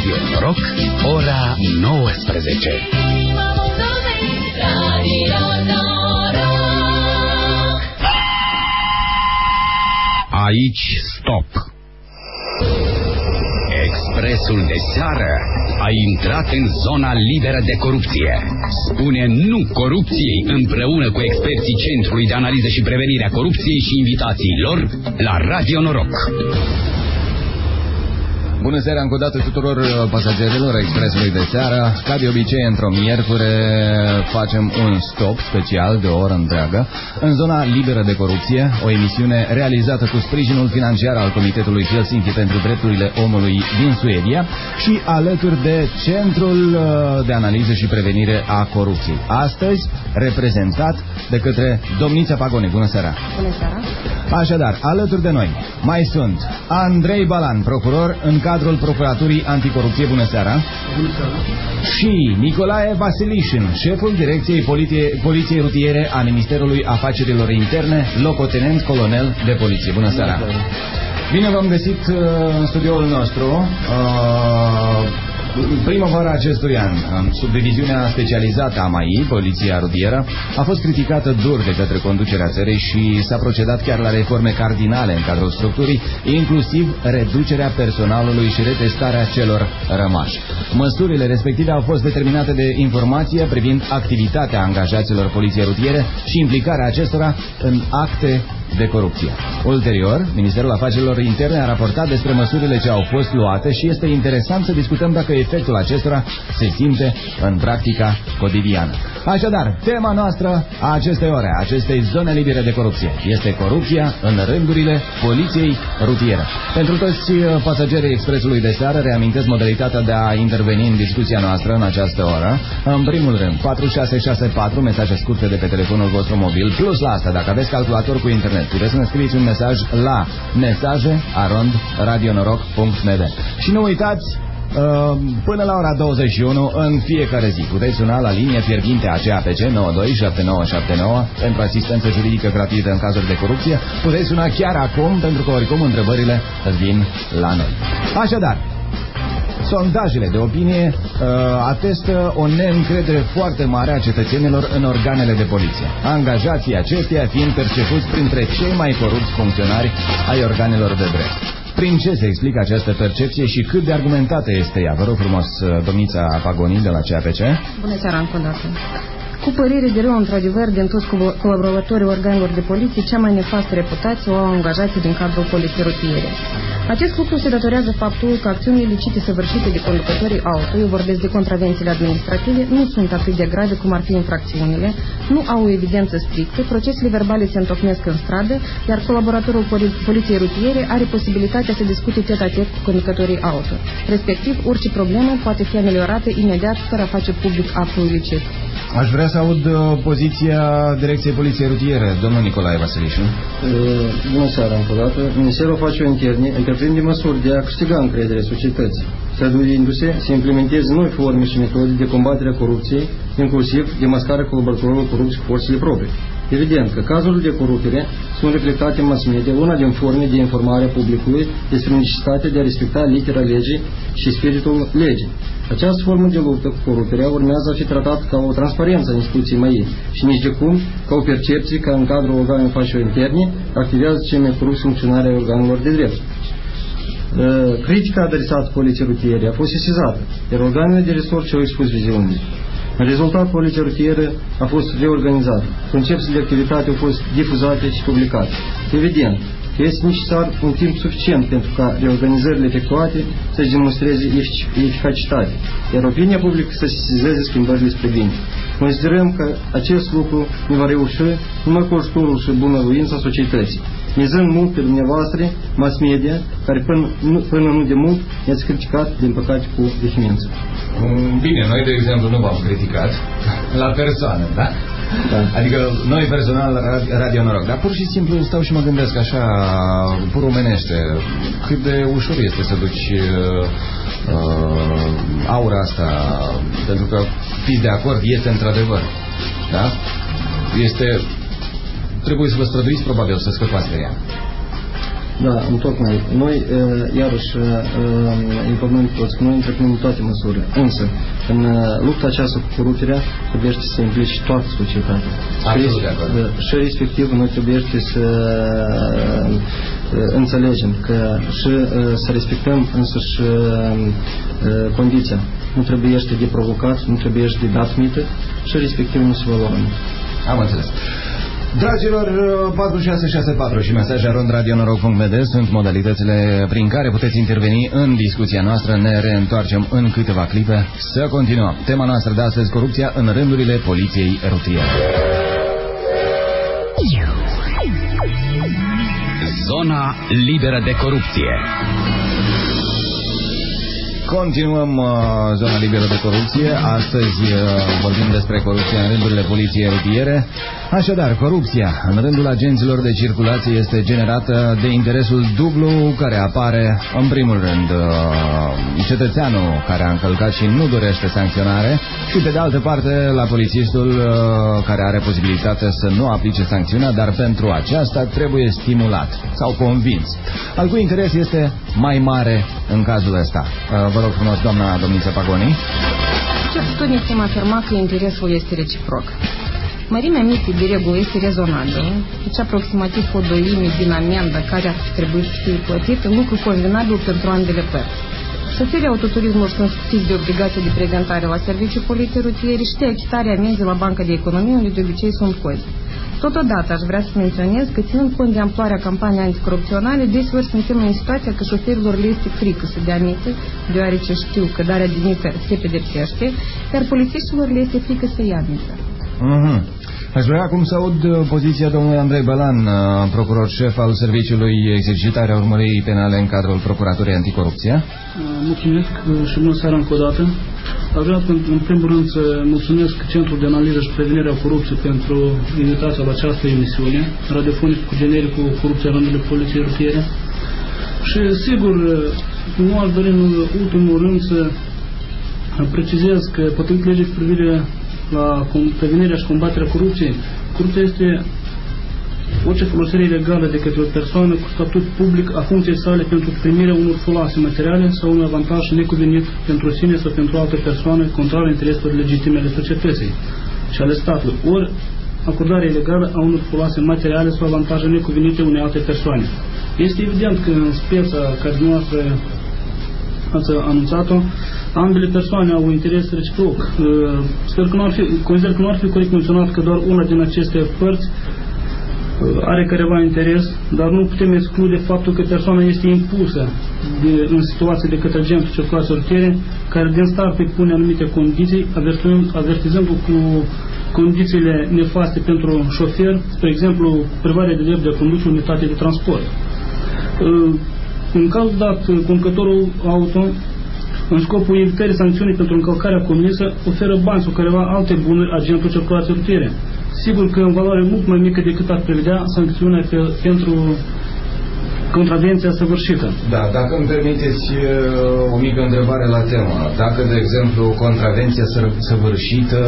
Radio Noroc, ora 19. Aici stop. Expresul de seară a intrat în zona liberă de corupție. Spune nu corupției împreună cu experții Centrului de Analiză și Prevenire a Corupției și invitații lor la Radio Noroc. Bună seara încă o dată tuturor pasagerilor Expresului de seară. Ca de obicei, într-o miercuri facem un stop special de o oră întreagă în zona liberă de corupție, o emisiune realizată cu sprijinul financiar al Comitetului Helsinki pentru Drepturile Omului din Suedia și alături de Centrul de Analiză și Prevenire a Corupției. Astăzi reprezentat de către domnița Pagoni. Bună seara! Bună seara! Așadar, alături de noi mai sunt Andrei Balan, procuror în cadrul Procuraturii Anticorupție. Bună seara! Bună seara! Și Nicolae Vasilișin, șeful Direcției Poliției Rutiere a Ministerului Afacerilor Interne, locotenent colonel de poliție. Bună seara! Bine v-am găsit în studioul nostru. Primăvara acestui an, subdiviziunea specializată a MAI, Poliția Rutieră, a fost criticată dur de către conducerea țării și s-a procedat chiar la reforme cardinale în cadrul structurii, inclusiv reducerea personalului și retestarea celor rămași. Măsurile respective au fost determinate de informație privind activitatea angajaților Poliției Rutiere și implicarea acestora în acte de corupție. Ulterior, Ministerul Afacerilor Interne a raportat despre măsurile ce au fost luate și este interesant să discutăm dacă efectul acestora se simte în practica cotidiană. Așadar, tema noastră a acestei ore, a acestei zone libere de corupție, este corupția în rândurile Poliției Rutiere. Pentru toți pasagerii Expresului de seară, reamintesc modalitatea de a interveni în discuția noastră în această oră. În primul rând, 4664, mesaje scurte de pe telefonul vostru mobil, plus la asta, dacă aveți calculator cu internet, puteți să ne scrieți un mesaj la mesaje@radionoroc.md. Și nu uitați, până la ora 21 în fiecare zi puteți suna la linia fierbinte a CAPC 927979 pentru asistență juridică gratuită în cazuri de corupție. Puteți suna chiar acum, pentru că oricum întrebările vin la noi. Așadar, sondajele de opinie atestă o neîncredere foarte mare a cetățenilor în organele de poliție, angajații acesteia fiind percepuți printre cei mai corupți funcționari ai organelor de drept. Prin ce se explică această percepție și cât de argumentată este ea? Vă rog frumos, domnița Pagoni de la CAPC. Bună seara încă o dată. Cu părere de rău, într-adevăr, din toți colaboratorii organelor de poliție, cea mai nefastă reputație o au angajații din cadrul Poliției Rutiere. Acest lucru se datorează faptul că acțiunile ilicite săvârșite de conducătorii auto, eu vorbesc de contravențiile administrative, nu sunt atât de grave cum ar fi infracțiunile, nu au o evidență strictă, procesele verbale se întocmesc în stradă, iar colaboratorul Poliției Rutiere are posibilitatea să discute tet-a-tet cu conducătorii auto. Respectiv, orice problemă poate fi ameliorată imediat fără a face public actul ilicit. Aș vrea să aud poziția Direcției Poliției Rutiere, domnul Nicolae Vasilișu. Bună seara încă o dată. Ministerul Afacerilor Interne întreprinde măsuri de a câștiga încrederea societății, străduindu-se să implementeze noi forme și metode de combatere a corupției, inclusiv de mascarea colaboratorilor corupți cu forțele proprii. Evident că cazurile de corupție sunt reflectate în mass media, una din forme de informare a publicului despre necesitatea de a respecta litera legii și spiritul legii. Această formă de luptă cu corupția urmează a fi tratată ca o transparență a instituției MAI și nici de cum ca o percepție că în cadrul organelor afacerilor interne activează cei mai corupți funcționari ai organelor de drept. Critica adresată Poliției Rutiere a fost sesizată, iar organele de resort și-au expus viziunile. În rezultat, Poliția Rutieră a fost reorganizată. Concepțiile de activitate au fost difuzate și publicate. Evident, este necesar un timp suficient pentru ca reorganizările efectuate să-și demonstreze eficacitate, iar opinia publică să sesizeze schimbările spre bine. Considerăm că acest lucru ne va reuși numai cu ajutorul și bunăvoința societății, mizând mult pe dumneavoastră, mass media, care până nu de mult ne-ați criticat, din păcate, cu vehemență. Bine, noi, de exemplu, nu v-am criticat la persoană, da? Da. Adică noi personal Radio Noroc, dar pur și simplu stau și mă gândesc așa, pur omenește, cât de ușor este să duci aura asta, pentru că fiți de acord, este într-adevăr, da? Trebuie să vă străduiți probabil să scăpați de ea. Da, întocmai. Noi, iarăși, informăm toți că noi întreprindem toate măsurile. Însă, în lupta aceasta cu corupția, trebuie să se implice toată societatea. Și respectiv, noi trebuie să înțelegem că și să respectăm însăși condiția. Nu trebuie de provocat, nu trebuie de dat mită și respectiv nu se va lua. Am înțeles. Dragilor, 4664 și mesaje @radionoroc.md sunt modalitățile prin care puteți interveni în discuția noastră. Ne reîntoarcem în câteva clipe să continuăm. Tema noastră de astăzi, corupția în rândurile poliției rutiere. Zona liberă de corupție. Continuăm zona liberă de corupție. Astăzi vorbim despre corupția în rândurile poliției rutiere. Așadar, corupția în rândul agenților de circulație este generată de interesul dublu care apare, în primul rând, cetățeanul care a încălcat și nu dorește sancționare și, pe de altă parte, la polițistul care are posibilitatea să nu aplice sancțiunea, dar pentru aceasta trebuie stimulat sau convins. Al cui interes este mai mare în cazul ăsta? Vă rog frumos, doamna Domniță Pagoni. Certitudine putem afirma că interesul este reciproc. Mărimea mitei de regulă este rezonabilă, deci aproximativ o doime din amendă care ar trebui să fie plătită, lucru convenabil pentru ambele părți. Șoferii autoturismului sunt scutiți de obligația de prezentare la serviciul poliției rutiere și de achitarea amenzii la Banca de Economie, unde de obicei sunt cozi. Totodată aș vrea să menționez că, ținând cont de amploarea campaniei anticorupționale, deseori suntem în situația că șoferilor le este frică să dea mită, deoarece știu că darea de mită se pedepsește, iar polițiștilor le este frică să ia mită. Aș vrea acum să aud poziția domnului Andrei Bălan, procuror șef al Serviciului Exercitarea Urmăririi Penale în cadrul Procuraturii Anticorupție. Mulțumesc și bună seara încă o dată. Aș vrea în primul rând să mulțumesc Centrul de Analiză și Prevenire a Corupției pentru invitația la această emisiune, radiofonic cu genericul Corupția în rândurile poliției rutiere. Și sigur, nu aș dori în ultimul rând să precizez că potrivit legii cu privire la prevenirea și combaterea corupției, corupția este orice folosire ilegală de către o persoană cu statut public a funcției sale pentru primirea unor folose materiale sau un avantaj necuvenit pentru sine sau pentru altă persoană contrar intereselor legitime ale societății și ale statului, ori acordarea ilegală a unor folose materiale sau avantaje necuvenite unei alte persoane. Este evident că în speța care dumneavoastră ați anunțat-o, ambele persoane au interes reciproc. Consider că nu ar fi corect menționat că doar una din aceste părți are careva interes, dar nu putem exclude faptul că persoana este impusă în situație de către agentul circulației rutiere, care din start îi pune anumite condiții, avertizându cu condițiile nefaste pentru șofer, spre exemplu, privarea de drept de a conduce unitate de transport. În cazul dat, conducătorul auto, în scopul evitării sancțiunii pentru încălcarea comisă, oferă bani sau careva alte bunuri agentul circulației rutiere. Sigur că în valoare mult mai mică decât ar prevedea sancțiunea pentru contravenția săvârșită. Da, dacă îmi permiteți o mică întrebare la temă. Dacă, de exemplu, contravenția săvârșită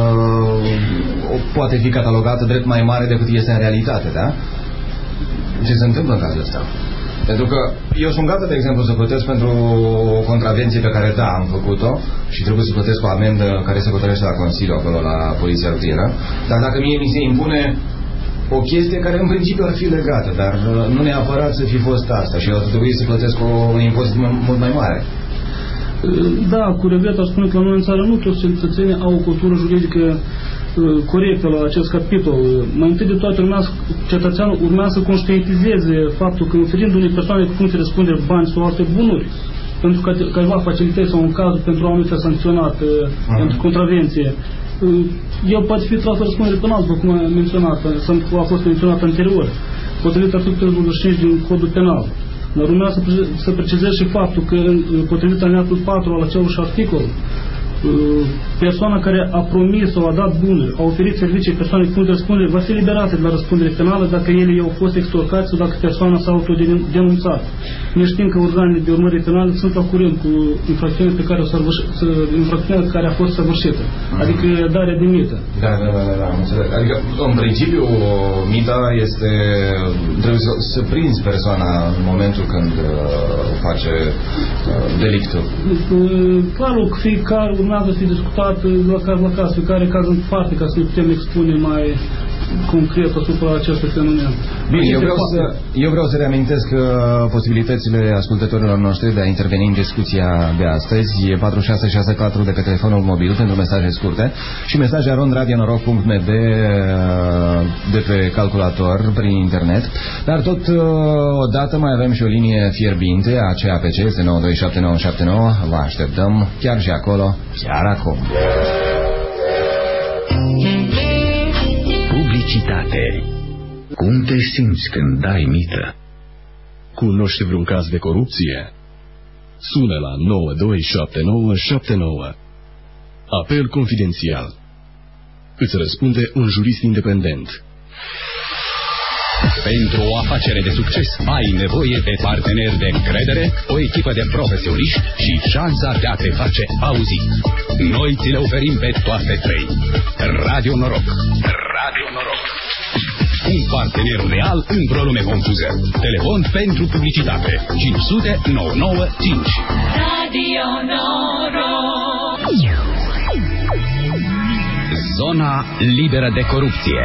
poate fi catalogată drept mai mare decât este în realitate, da? Ce se întâmplă în cazul ăsta? Pentru că eu sunt gata, de exemplu, să plătesc pentru o contravenție pe care, da, am făcut-o și trebuie să plătesc o amendă care se hotărăște la Consiliu, acolo, la Poliția Rutieră. Dar dacă mie mi se impune o chestie care în principiu ar fi legată, dar nu neapărat să fi fost asta și eu ar trebui să plătesc un impozit mult mai mare. Da, cu regret aș spune că la noi în țară nu toți cetățenii au o cultură juridică corectă la acest capitol. Mai întâi de toate, cetățeanul urmează să conștientizeze faptul că oferind unei persoane cu funcție răspundere bani sau alte bunuri pentru că careva facilități sau un caz pentru a nu fi sancționat pentru contravenție, el poate fi tras la răspundere penală, după cum a fost menționat anterior, potrivit articolul 25 din Codul Penal. Dar urmează să precizez și faptul că, potrivit alineatul 4 al aceluși articol, persoana care a promis sau a dat bunuri, a oferit servicii persoanei cu funcție de răspundere, va fi liberată de la răspundere penală dacă ele i-au fost extorcați sau dacă persoana s-a autodenunțat. Noi știm că organele de urmărire penală sunt la curent cu infracțiunea care a fost săvârșită, adică darea de mită. Da, înțeleg. Adică, în principiu, mita este, trebuie să prinzi persoana în momentul când face delictul. Clarul că fiecare urmează să fie discutat la caz, fiecare caz în parte, ca să ne putem expune mai concret asupra acestui fenomen. Bine, eu vreau să reamintesc posibilitățile ascultătorilor noștri de a interveni în discuția de astăzi. E 4664 de pe telefonul mobil pentru mesaje scurte și mesaje @radionoroc.md de pe calculator prin internet. Dar tot odată mai avem și o linie fierbinte a CAPC, este 927979. Vă așteptăm chiar și acolo, chiar acum. Publicitate. Cum te simți când dai mită? Cunoști vreun caz de corupție? Sună la 927979. Apel confidențial. Îți răspunde un jurist independent. Pentru o afacere de succes ai nevoie de parteneri de încredere, o echipă de profesioniști și șansa de a te face auzit. Noi ți le oferim pe toate trei. Radio Noroc. Radio Noroc. Un partener real într-o lume confuză. Telefon pentru publicitate 500 995. Radio Noroc. Zona liberă de corupție.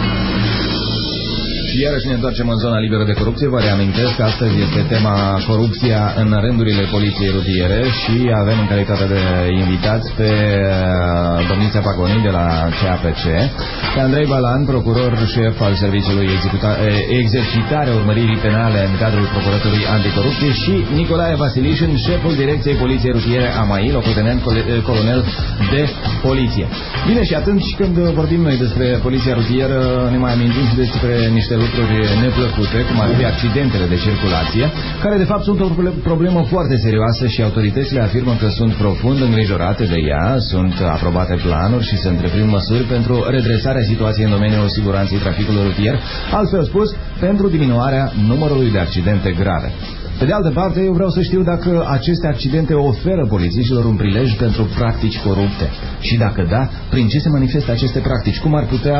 Și iarăși ne întoarcem în zona liberă de corupție. Vă reamintesc că astăzi este tema corupția în rândurile poliției rutiere și avem în calitate de invitați pe domnița Pagoni de la CAPC, pe Andrei Balan, procuror șef al Serviciului Exercitare Urmăririi Penale în cadrul Procuraturii Anticorupție și Nicolae Vasilișin, șeful Direcției Poliției Rutiere AMAI, locotenent colonel de poliție. Bine, și atunci când vorbim noi despre poliția rutieră, ne mai amintim și despre niște lucruri neplăcute, cum ar fi accidentele de circulație, care de fapt sunt o problemă foarte serioasă și autoritățile afirmă că sunt profund îngrijorate de ea, sunt aprobate planuri și se întreprind măsuri pentru redresarea situației în domeniul siguranței traficului rutier, altfel spus, pentru diminuarea numărului de accidente grave. Pe de altă parte, eu vreau să știu dacă aceste accidente oferă polițiștilor un prilej pentru practici corupte. Și dacă da, prin ce se manifestă aceste practici? Cum ar putea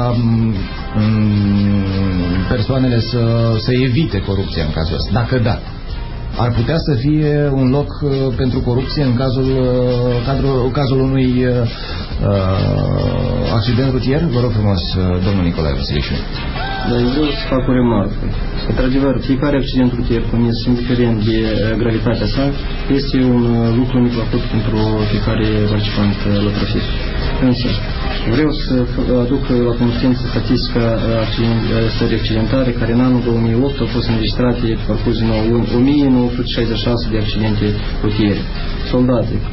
persoanele să evite corupția în cazul ăsta? Dacă da, ar putea să fie un loc pentru corupție în cazul unui accident rutier? Vă rog frumos, domnul Nicolae Vasilișin. Dar eu vreau să fac o remarcă. Într-adevăr, fiecare accident rutier comis, indiferent de gravitatea sa, este un lucru neplăcut pentru fiecare participant la trafic. Însă, vreau să aduc la cunoștință statistica stării accidentare, care în anul 2008 au fost înregistrate pe parcursul 1966 de accidente rutiere, soldate cu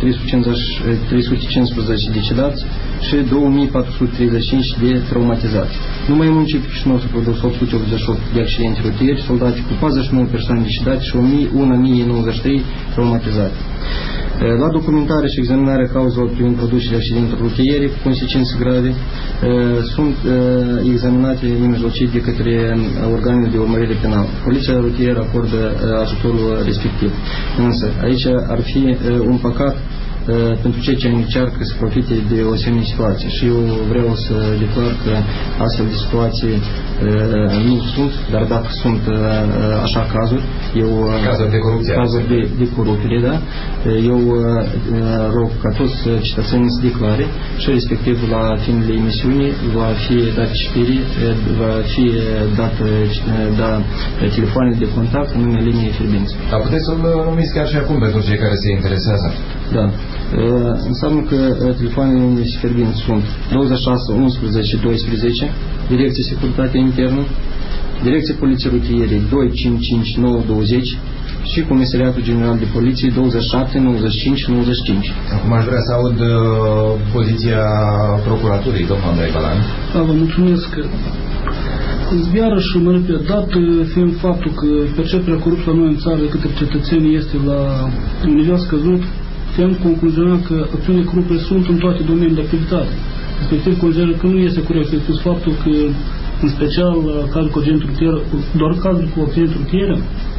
315 decedați și 2435 de traumatizați. Numai în municipiul Chișinău s-au produs 888 de accidente rutiere, soldate cu 49 persoane decedate și 1093 traumatizate. La documentare și examinarea cauzelor privind producerea accidentelor rutiere cu consecințe grave sunt examinate nemijlocit de către organele de urmărire penală. Poliția rutieră acordă ajutorul respectiv. Însă, aici ar fi un păcat pentru cei ce încearcă să profite de o asemenea situație. Și eu vreau să declar că astfel de situații nu sunt, dar dacă sunt așa cazuri, cazuri de corupție, de corupție, da, eu rog ca toți cetățenii să declare și respectiv la finele emisiunii va fi dat citire, va fi dat telefoanele de contact în numele liniei fierbinți. Dar puteți să-l numiți chiar și acum pentru cei care se interesează. Da. Înseamnă că telefoanele liniei fierbinți sunt 26 11 12, Direcție Securitate Internă, Direcție Poliție Rutiere 255 920 și Comisariatul General de Poliție 27 95 95. Acum aș vrea să aud poziția Procuraturii, domnul Andrei Balan. Da, vă mulțumesc. Iarăși mă repet, dat fiind faptul că perceperea corupției la noi în țară de către cetățenii este la un nivel scăzut, putem concluziona că acțiunile corupte sunt în toate domeniile de activitate. Respectiv, consider că nu este corect să spus faptul că, în special, cazul cu accidentul rutier, doar cazul cu accidentul rutier,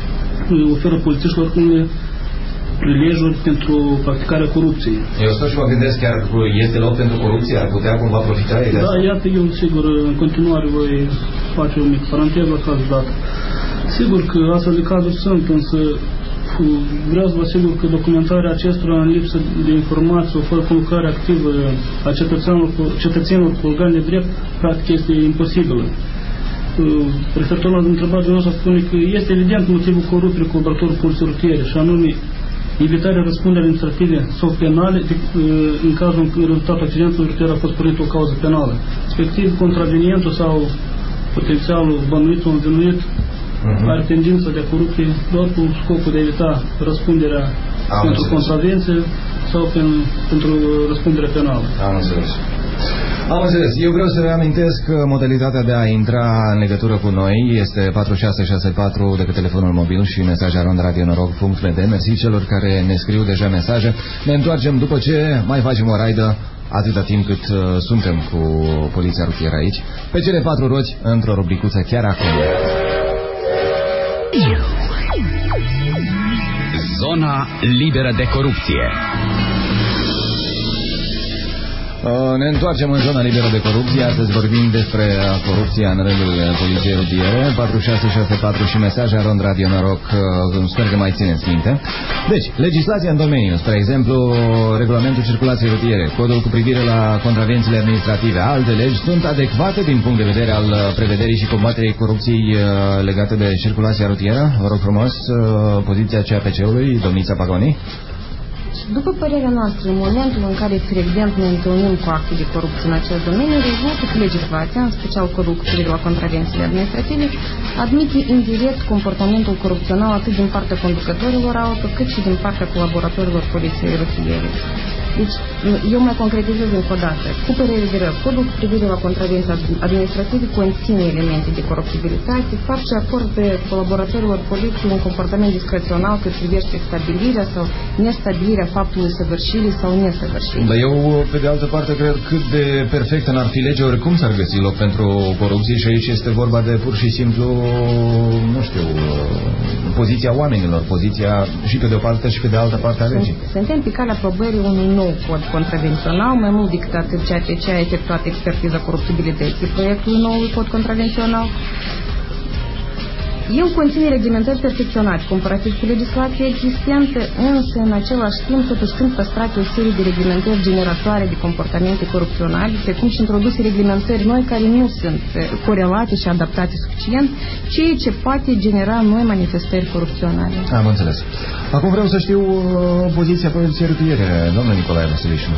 oferă polițiștilor unele prilejuri pentru practicarea corupției. Eu stau și mă gândesc, chiar este loc pentru corupție? Ar putea cumva profita de asta? Da, iată, eu sigur, în continuare voi face o mică paranteză la cazul dat. Sigur că astfel de cazuri sunt, însă vreau să vă asigur că documentarea acestora în lipsă de informații, fără conlucrare activă a cetățenilor cu organe de drept, practic este imposibilă. Referitor la întrebarea noastră, spune că este evident motivul corupției colaboratorului poliției rutiere, și anume evitarea răspunderii administrative sau penale în cazul în care rezultatul accidentului rutier a fost pornit o cauză penală. Respectiv, contravenientul sau potențialul bănuit sau învinuit are tendința de corupție doar cu scopul de a evita răspunderea pentru contravenție sau pentru răspunderea penală. Am înțeles. Am înțeles. Eu vreau să reamintesc că modalitatea de a intra în legătură cu noi este 4664 decât telefonul mobil și mesaja rondradio.noroc.md. Mersi celor care ne scriu deja mesaje. Ne întoarcem după ce mai facem o raidă atâta timp cât suntem cu poliția rutieră aici, pe cele 4 roți, într-o rubricuță chiar acum. Zona liberă de corupție. Ne întoarcem în zona liberă de corupție. Astăzi vorbim despre corupția în rândul poliției rutiere. 4664 și mesaja Rond Radio Noroc. Sper că mai țineți minte. Deci, legislația în domeniu, spre exemplu, regulamentul circulației rutiere, codul cu privire la contravențiile administrative, alte legi sunt adecvate din punct de vedere al prevederii și combaterii corupției legate de circulația rutieră? Vă rog frumos, poziția CAPC-ului, domnița Pagoni. După părerea noastră, în momentul în care frecvent ne întâlnim cu acte de corupție în acest domeniu, rezultă că legislația, în special codul cu privire la contravențiile administrative, admite indirect comportamentul corupțional atât din partea conducătorilor auto, cât și din partea colaboratorilor poliției rutiere. Deci, eu mai concretizez încă o dată. Cu părere de rău, codul cu privire la contravenții administrative conține elemente de coruptibilitate, face acord pe colaboratorilor poliției un comportament discrețional cât privește stabilirea sau nestabilirea faptului săvârșirii sau nesăvârșirii. Dar eu, pe de altă parte, cred cât de perfectă n-ar fi legea, oricum s-ar găsi loc pentru corupție și aici este vorba de pur și simplu, nu știu, poziția oamenilor, poziția și pe de o parte și pe de altă parte a legii. Suntem pe calea aprobării unui nou cod contravențional, mai mult decât atât ceea ce a efectuat expertiza coruptibilității proiectului noului cod contravențional. El conține reglementări perfecționate comparativ cu legislația existentă, însă în același timp totuși sunt păstrate o serie de reglementări generatoare de comportamente corupționale, precum și introduse reglementări noi care nu sunt corelate și adaptate suficient, ceea ce poate genera noi manifestări corupționale. Am înțeles. Acum vreau să știu poziția poliției rutiere, domnul Nicolae Vasilișu.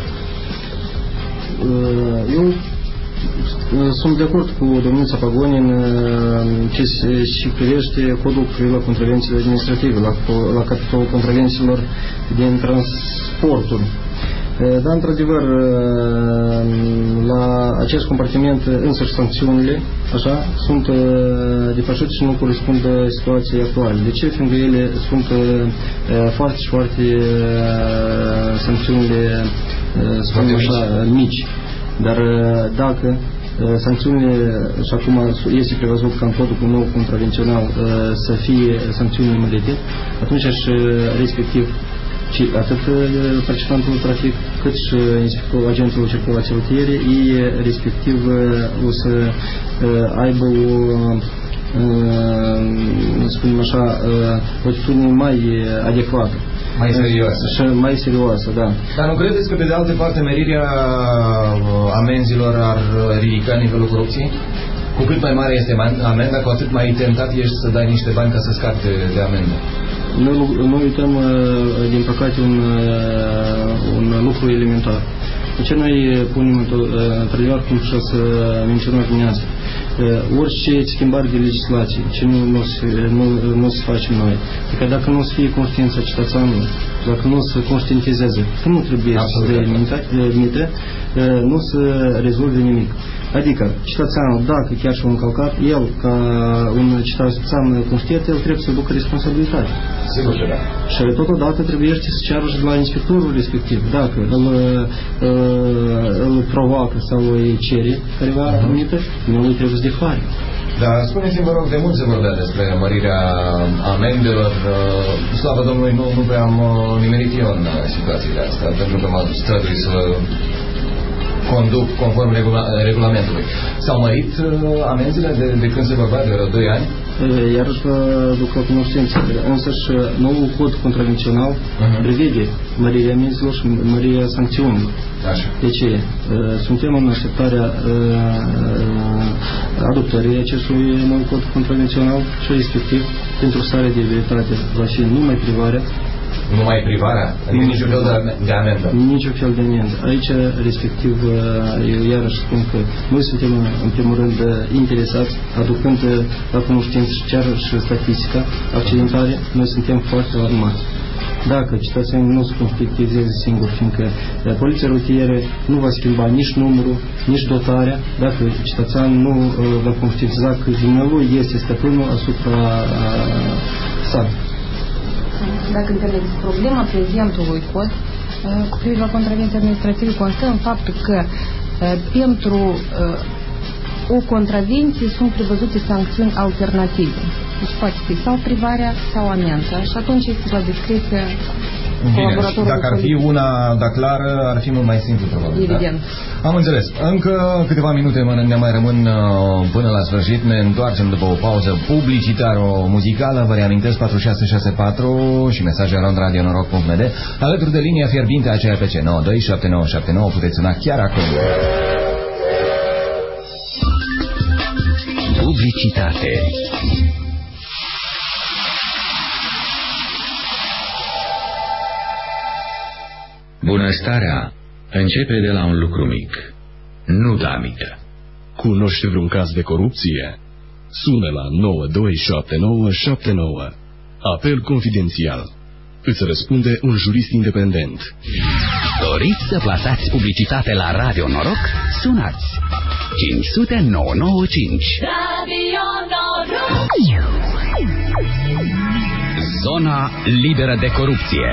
Eu sunt de acord cu domnița Pagoni în ce și privește codul cu privire la contravențiile administrative, la capitolul contravențiilor din transporturi. Dar, într-adevăr, la acest compartiment însăși sancțiunile, așa, sunt depășite și nu corespund situației actuale. De ce? Fiindcă ele sunt foarte și foarte sancțiunile, spun așa, mici. Dar dacă sancțiunile, și acum este prevăzut ca în codul nou contravențional să fie sancțiuni imediate, atunci și respectiv atât participantul de trafic cât și agentul circulației rutiere, ei respectiv o să aibă o, spunem așa, o atitudine mai adecvată. Mai serioasă. Și mai serioasă, da. Dar nu credeți că, pe de altă parte, merirea amenzilor ar ridica nivelul corupției? Cu cât mai mare este amenda, cu atât mai tentat ești să dai niște bani ca să scapi de amendă. Noi uităm, din păcate, un lucru elementar. De ce noi punem într-adevăr, cum și să menționăm dimineața, orice schimbare de legislație, ce nu o să facem noi. Adică dacă nu o să fie conștiința cetățeanului, dacă nu o să conștientizeze că nu trebuie să dea limite, nu o să rezolve nimic. Adică, cetățeanul, dacă chiar și-a încălcat, el, ca un cetățean conștient, el trebuie să ducă responsabilitate. Sigur că da. Și totodată trebuie să ceară și de la inspectorul respectiv. Dacă îl provoacă sau îi cere careva anumită, nu îi trebuie să defare. Dar spuneți-mi, vă rog, de mult se vorbea despre mărirea amendelor. Slavă Domnului, nu prea am nimerit eu în situațiile astea, pentru că m-am străduit să conduc conform regulamentului. S-au mărit amenzile de când se vorbea de vreo 2 ani? Iarăși vă duc la cunoștință. Însăși noul cod contravențional prevede mărirea amenzilor și mărirea sancțiunilor. Așa. De ce? Suntem în așteptarea adoptării acestui nou cod contravențional și respectiv pentru starea de greutate va fi numai privarea. Numai privarea? Niciun fel de amendă? Niciun fel de amendă. Aici, respectiv, eu iarăși spun că noi suntem, în primul rând, interesați, aducând la cunoștință chiar și statistica accidentare, noi suntem foarte alarmați. Dacă cetățenii nu se conștientizează singur, fiindcă poliția rutieră nu va schimba nici numărul, nici dotarea, dacă cetățeanul nu va conștientiza că dumnealui este stăpânul asupra sa. Dacă înțelegeți, problema prezentului cod cu privire la contravenții administrative constă în faptul că pentru o contravenție sunt prevăzute sancțiuni alternative. Deci poate fi sau privarea sau amendă și atunci este la discreție colaboratorului. Dacă ar fi una, dar clară, ar fi mult mai simplu, probabil. Evident. Da? Am înțeles. Încă câteva minute ne mai rămân până la sfârșit. Ne întoarcem după o pauză publicitară muzicală. Vă reamintesc 4664 și mesaje @radionoroc.md. Alături de linia fierbinte aceea pe C927979 puteți suna chiar acum. Publicitate. Bunăstarea începe de la un lucru mic. Nu da mită. Cunoști vreun caz de corupție? Sună la 927979. Apel confidențial. Îți răspunde un jurist independent. Doriți să plasați publicitate la Radio Noroc? Sunați 500-995. Radio Noroc. Zona liberă de corupție.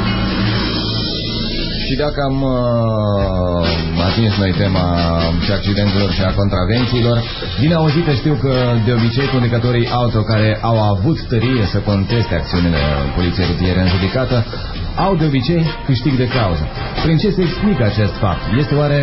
Și dacă am atins noi tema și accidentelor și a contravențiilor, din auzite știu că de obicei conducătorii auto care au avut tărie să conteste acțiunile poliției rutiere în judecată au de obicei câștig de cauză. Prin ce se explică acest fapt? Este oare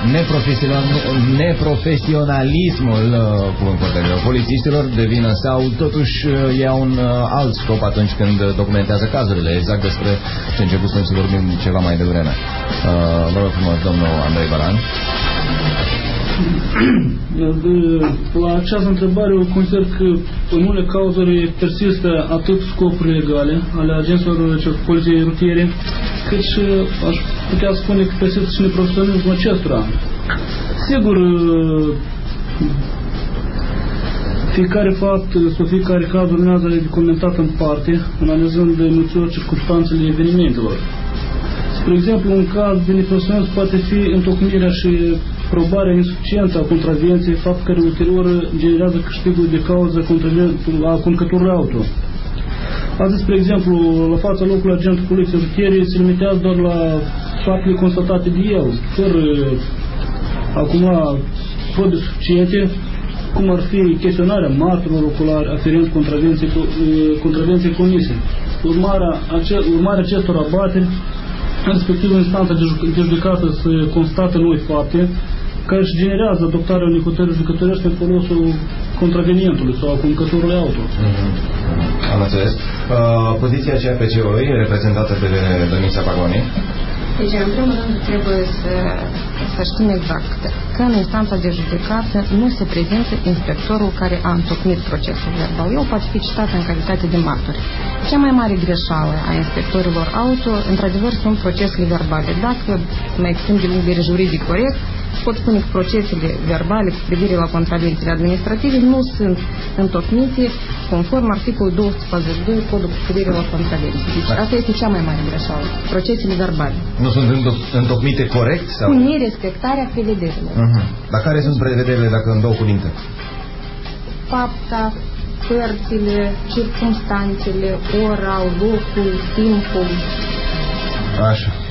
neprofesionalismul polițiștilor de vină sau totuși e un alt scop atunci când documentează cazurile? Exact despre ce început să vorbim ceva mai devreme. Vă rog frumos, domnul Andrei Baran. La această întrebare eu consider că în unele cauzuri persistă atât scopuri legale ale agenților poliției rutiere, cât și aș putea spune că persistă și neprofesionalismul acestora. Sigur, fiecare fapt sau fiecare caz urmează de comentat în parte, analizând minuțios circumstanțele evenimentelor. Spre exemplu, un caz de neprofesionalism poate fi întocmirea și probarea insuficientă a contravenției, fapt care ulterior generează câștigul de cauză a conducătorului auto. Astăzi, spre exemplu, la fața locului agentul poliției rutiere se limitează doar la faptele constatate de el, fără acumula probe suficiente, cum ar fi chestionarea martorilor oculari aferent contravenției comise. Urmarea acestor abateri, respectiv în instanța de judecată se constată noi fapte care își generează adoptarea unei hotărâri judecătorești în folosul contravenientului sau a conducătorului auto. Am înțeles. Poziția CAPC-ului reprezentată de Dănița Pagoni. Deci, în primul rând, trebuie să știm exact că în instanța de judecată nu se prezintă inspectorul care a întocmit procesul verbal. El poate fi citat în calitate de martor. Cea mai mare greșeală a inspectorilor auto, într-adevăr, sunt procesele verbale. Dacă mă exprim de limbire juridic corect, pot spune că procesele verbale cu privire la contravențiile administrative nu sunt întocmite conform articolul 242 codul cu privire la contravenții. Deci asta este cea mai mare greșeală. Procesele verbale. Nu sunt întocmite corect? Sau? Cu nerespectarea prevederilor. Dar care sunt prevederile dacă în două cuvinte? Fapta, părțile, circumstanțele, ora, locul, timpul. Așa.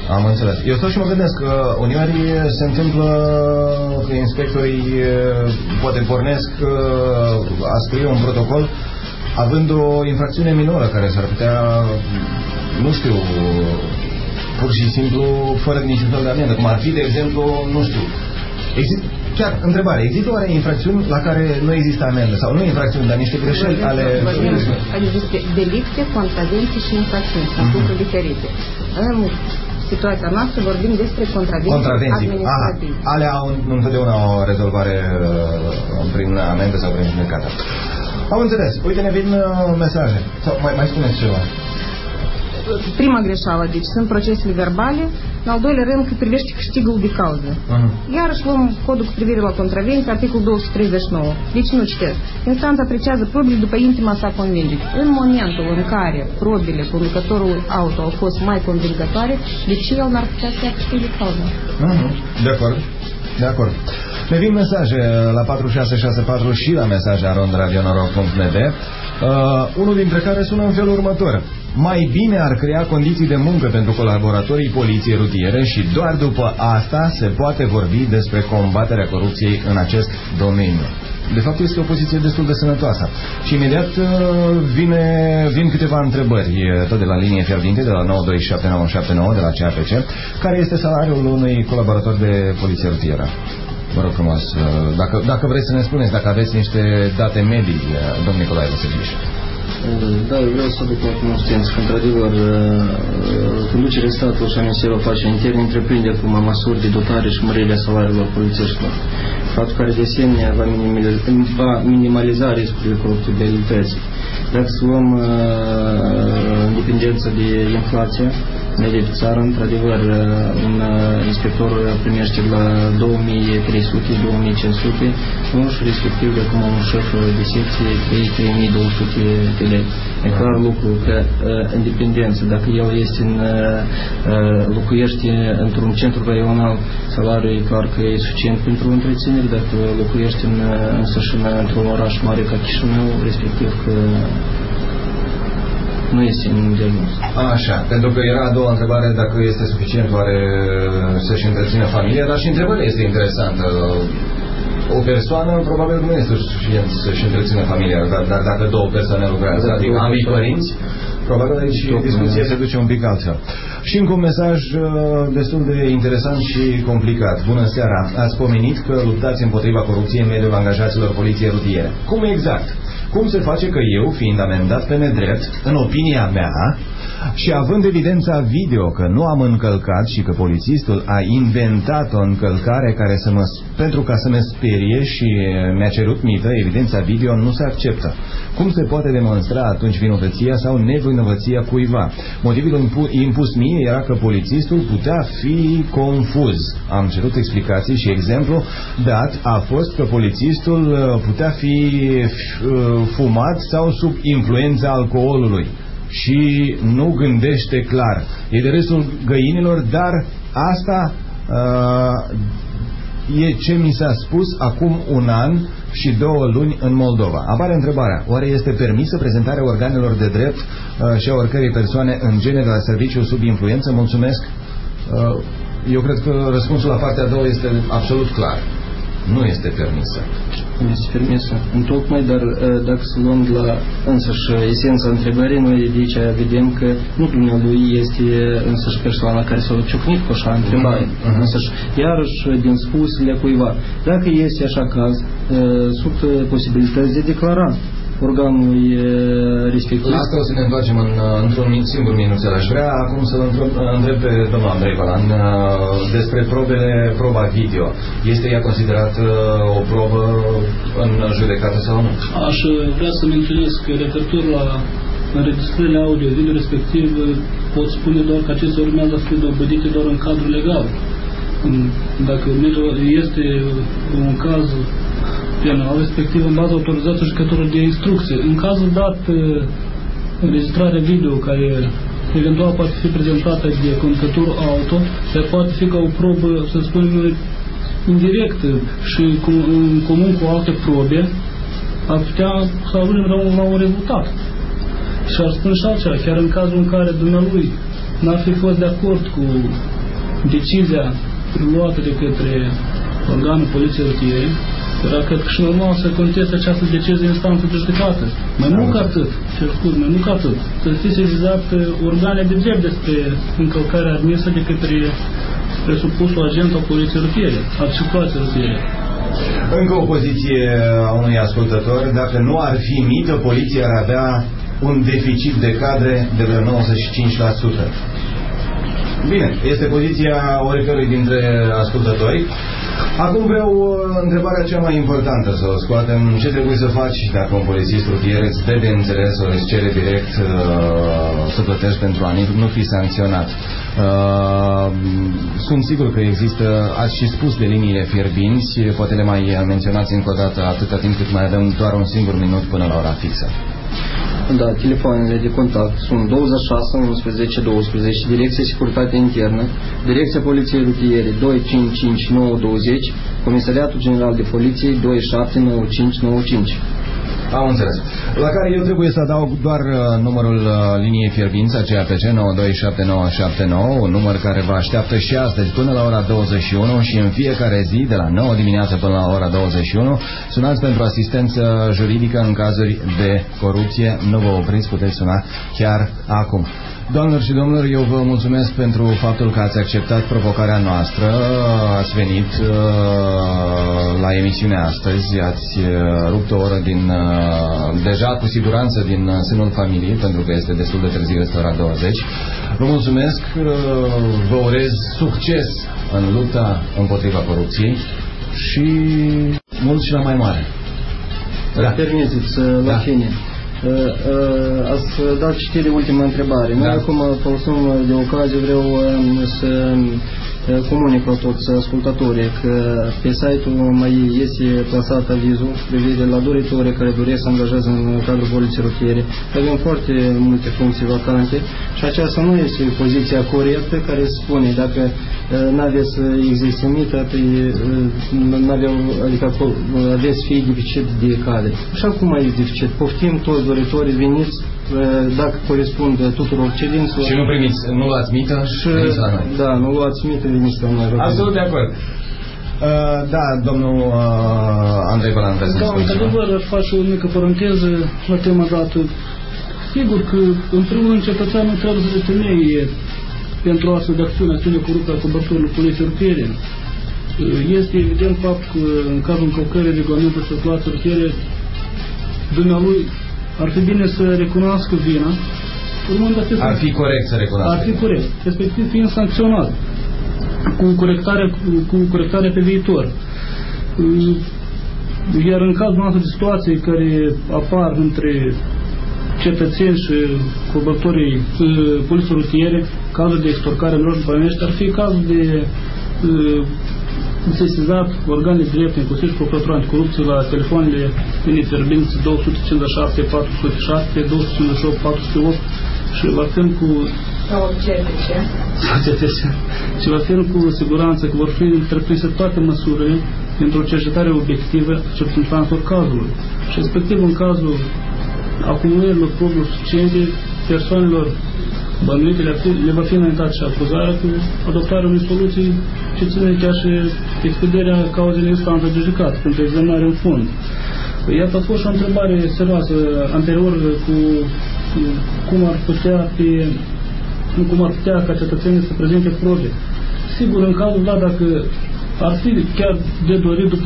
Am înțeles. Eu stau și mă gândesc că uneori se întâmplă că inspectorii poate pornesc a scrie un protocol având o infracțiune minoră care s-ar putea, nu știu, pur și simplu fără niciun fel de amendă, cum ar fi, de exemplu, nu știu, există, chiar, întrebare, există oare infracțiuni la care nu există amendă? Sau nu infracțiuni, dar niște greșeli ale... Există delicte, contravenții și infracțiuni. Sunt lucruri diferite. În situația noastră vorbim despre contravenții administrative. Alea au întotdeauna o rezolvare prin amendă sau prin judecată. Am înțeles. Uite, ne vin mesaje. Sau mai spuneți ceva. Prima greșeală, deci sunt procesele verbale, în al doilea rând cât privește câștigul de cauză. Iarăși luăm codul cu privire la contravenție, articolul 239. Deci nu citesc. Instanța apreciază probele după intima sa convingere. În momentul în care probele conducătorului auto au fost mai convingătoare, de ce el n-ar putea să ia câștig de cauză? De acord. De acord. Ne vin mesaje la 4664 și la mesaje@radionorock.md, unul dintre care sună în felul următor. Mai bine ar crea condiții de muncă pentru colaboratorii poliției rutiere și doar după asta se poate vorbi despre combaterea corupției în acest domeniu. De fapt, este o poziție destul de sănătoasă. Și imediat vin câteva întrebări, tot de la linie fierbinte, de la 9279979, de la CAPC. Care este salariul unui colaborator de poliție rutieră? Vă rog frumos, dacă vreți să ne spuneți, dacă aveți niște date medii, domnul Nicolae Văsăliș. Da, eu vreau să aduc la cunoștință că, într-adevăr, conducerea statului și a Ministerului Afacerilor Interne întreprinde acum măsuri de dotare și mărirea salariilor polițiștilor. Faptul care, de asemenea, va minimaliza riscurile coruptibilității. Dacă să luăm dependența de inflație, media de țară, într-adevăr, un inspector primește la 2300-2500, nu și respectiv de acum un șef de secție 3200 de lei. E clar lucru că independență, dacă el locuiește într-un centru raional, salariul e clar că e suficient pentru întreținere, dacă locuiește într-un oraș mare ca Chișinău, respectiv că nu este în diagnostic. Așa, pentru că era a doua întrebare, dacă este suficient oare să-și întrețină familia, dar și întrebarea este interesantă. O persoană probabil nu este suficient să-și întrețină familia, dar dacă două persoane lucrează, adică ambii părinți, probabil aici discuția se duce un pic altfel. Și încă un mesaj destul de interesant și complicat. Bună seara! Ați pomenit că luptați împotriva corupției în mediul angajaților poliției rutiere. Cum exact? Cum se face că eu, fiind amendat pe nedrept, în opinia mea, și având evidența video că nu am încălcat și că polițistul a inventat o încălcare pentru ca să mă sperie și mi-a cerut mită, evidența video nu se acceptă. Cum se poate demonstra atunci vinovăția sau nevinovăția cuiva? Motivul impus mie era că polițistul putea fi confuz. Am cerut explicații și exemplu dat a fost că polițistul putea fi fumat sau sub influența alcoolului și nu gândește clar. E de restul găinilor, dar asta e ce mi s-a spus acum un an și 2 luni în Moldova. Apare întrebarea, oare este permisă prezentarea organelor de drept și a oricărei persoane în genere la serviciu sub influență? Mulțumesc. Eu cred că răspunsul la partea a doua este absolut clar. Nu este permisă. Nu este permisă. Întocmai, dar dacă să luăm de la însăși esența întrebării, noi de aici vedem că nu dumnealui este însăși persoana care s-a ciocnit cu așa întrebare. Însăși, iarăși, din spusele cuiva. Dacă este așa caz, sunt posibilități de declara organul respectiv. La asta o să ne întoarcem într-un singur minuțel. Aș vrea acum să întreb pe domnul Andrei Balan despre proba video. Este ea considerată o probă în judecată sau nu? Aș vrea să menționez că referitor la înregistrările audio-video respectiv pot spune doar că acestea urmează să fie dobândite doar în cadrul legal. Dacă este un caz penal, respectiv în baza autorizației jucătorului de instrucție. În cazul dat, înregistrarea video care eventual poate fi prezentată de conducătorul auto, ea poate fi ca o probă, să spunem, indirectă și în comun cu alte probe, ar putea să ajungem la un rezultat. Și ar spune și altceva, chiar în cazul în care dumnealui n-ar fi fost de acord cu decizia luată de către organul poliției rutiere, era cred că și normal să conteste această decizie în instanță de judecată. Mai mult ca atât, să fie sesizat organe de drept despre încălcarea admisă de către presupusul agent al poliției rutiere, al circulației rutiere. Încă o poziție a unui ascultător: dacă nu ar fi mită, poliția ar avea un deficit de cadre de vreo 95%. Bine, este poziția oricărui dintre ascultători. Acum vreau întrebarea cea mai importantă să o scoatem. Ce trebuie să faci dacă un polițist rutier îți dă de înțeles sau îți cere direct să plătești pentru a nu fi sancționat? Sunt sigur că există, ați și spus de liniile fierbinți, poate le mai menționați încă o dată atâta timp cât mai avem doar un singur minut până la ora fixă. Da, telefoanele de contact sunt 26 11 12, Direcția Securitate Internă, Direcția Poliției Rutiere 255920, Comisariatul General de Poliție 279595. Am înțeles. La care eu trebuie să adaug doar numărul liniei fierbinți, aceea pe 927979, un număr care vă așteaptă și astăzi până la ora 21 și în fiecare zi, de la 9 dimineața până la ora 21, sunați pentru asistență juridică în cazuri de corupție. Nu vă opriți, puteți suna chiar acum. Doamnelor și domnilor, eu vă mulțumesc pentru faptul că ați acceptat provocarea noastră, ați venit la emisiunea astăzi, ați rupt o oră deja cu siguranță din sânul familiei, pentru că este destul de târziu, este ora 20. Vă mulțumesc, vă urez succes în lupta împotriva corupției și mult și la mai mare. Da. Permiteți, la fine. Ați dat citire ultima întrebare. Noi acum folosim de ocazie, vreau să comunic la toți ascultătorii că pe site-ul mai este plasat avizul cu privire la doritorii care doresc să angajează în cadrul poliției rutiere. Avem foarte multe funcții vacante și aceasta nu este poziția corectă care spune dacă n-aveți există mită, adică aveți fi deficit de cadre. Și acum mai este deficit. Poftim toți doritorii, veniți dacă corespunde tuturor cerințelor. Și nu primiți, nu luați mită și veniți la noi. Da, nu luați mită, veniți la noi. Absolut de acord. Da, domnul Andrei Bălan, vreți să spune ceva? Într-adevăr, aș face o mică paranteză la tema dată. Sigur că, în primul rând, cetățeanul trebuie să se temeie pentru astfel de acțiune coruptă a coberturilor poliției rutiere. Este evident fapt că, în cazul încălcării regulamentului circulației rutiere, dumnealui ar fi bine să recunoască vina. Ar fi corect să recunoască. Ar fi corect, respectiv fiind sancționat cu corectarea pe viitor. Iar în cazul noastră de situații care apar între cetățeni și cobertorii poliției rutiere, cazul de extorcare în roșii bănești, ar fi cazul de sesizat organele directe, inclusiv și procuratura anticorupție, la telefoanele linii fierbinți 257 407, 258 408 și vă afirm cu și vă afirm cu siguranță că vor fi întreprinse toate măsurile pentru o cercetare obiectivă a circumstanțelor cazului și respectiv în cazul acumulărilor probe suficiente persoanelor bănuite le va fi înaintat și acuzarea cu adoptarea unei soluții ce ține chiar și expedierea cauzei în instanță de judecată pentru examinare în fond. Iată a fost și o întrebare serioasă anterior cu cum ar putea ca cetățenii să prezinte probe. Sigur, în cazul dat, dacă ar fi chiar de dorit după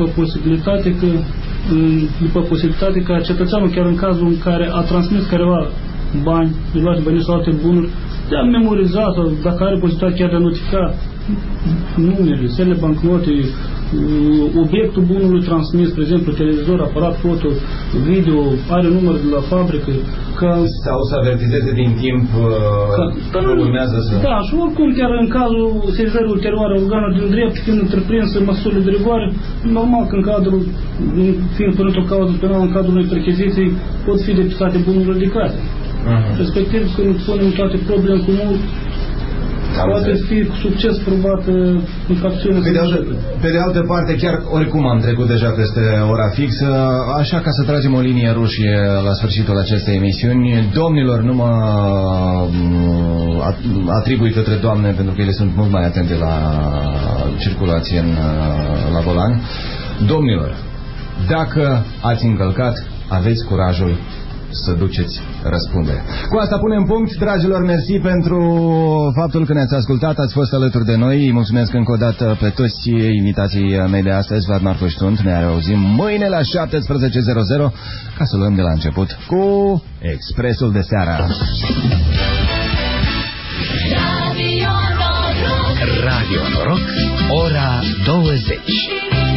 posibilitate ca cetățeanul, chiar în cazul în care a transmis careva bani, de luat bani sau alte bunuri, de a memoriza sau dacă are posibilitatea chiar de a notifica numele, sele bancnote, obiectul bunului transmis, de exemplu, televizor, aparat foto, video, are număr de la fabrică, sau să avertizeze din timp că urmează să... Da, și oricum, chiar în cazul sesizării ulterioare a organelor din drept, fiind întreprinsă măsurile de rigoare, normal că în cadrul, fiind până o cauză penală, în cadrul unei percheziții, pot fi depisate bunurile ridicate. Respectiv, când punem toate probleme în comun, poate fi cu succes probat infracțiune. Pe de altă parte, chiar oricum am trecut deja peste ora fixă, așa ca să tragem o linie roșie la sfârșitul acestei emisiuni. Domnilor, nu mă atribui către doamne, pentru că ele sunt mult mai atente la circulație la volan. Domnilor, dacă ați încălcat, aveți curajul să duceți răspundere. Cu asta punem punct, dragilor, mersi pentru faptul că ne-ați ascultat, ați fost alături de noi. Îi mulțumesc încă o dată pe toți invitații mei de astăzi, Vlad Marco și Tunt. Ne auzim mâine la 17:00 ca să luăm de la început cu Expresul de seară. Radio Noroc, ora 20.